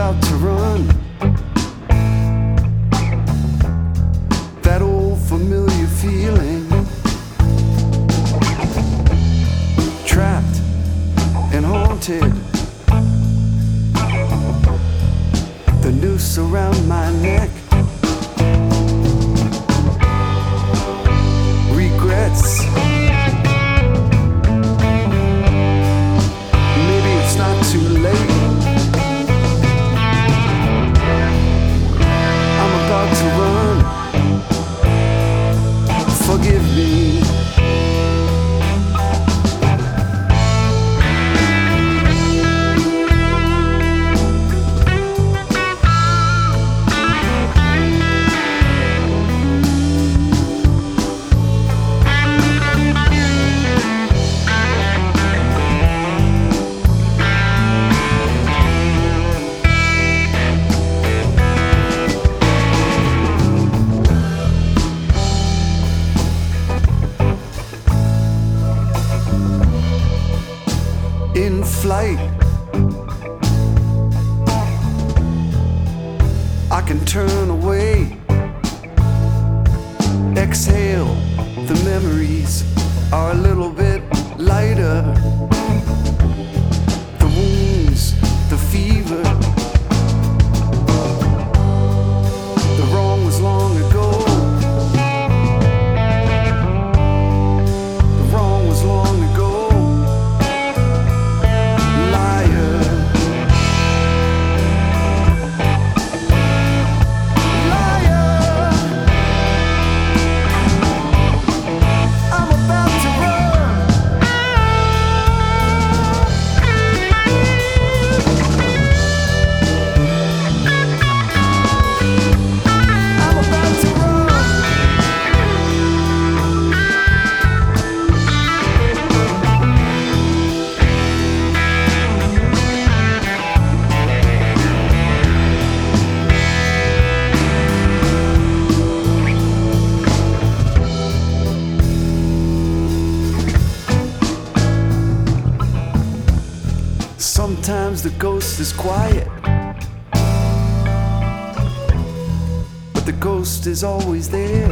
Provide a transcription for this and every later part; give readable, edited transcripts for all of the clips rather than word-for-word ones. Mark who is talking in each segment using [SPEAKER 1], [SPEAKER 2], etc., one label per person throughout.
[SPEAKER 1] about to run. That old familiar feeling, trapped and haunted. The noose around my neck, regrets. Maybe it's not too late. I'm about to run. Forgive me. In flight, I can turn away, exhale. The memories are a little bit lighter. The wounds, the fever, the wrong was long ago. The wrong was long ago. Sometimes the ghost is quiet, but the ghost is always there.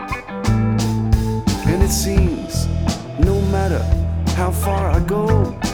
[SPEAKER 1] And it seems no matter how far I go,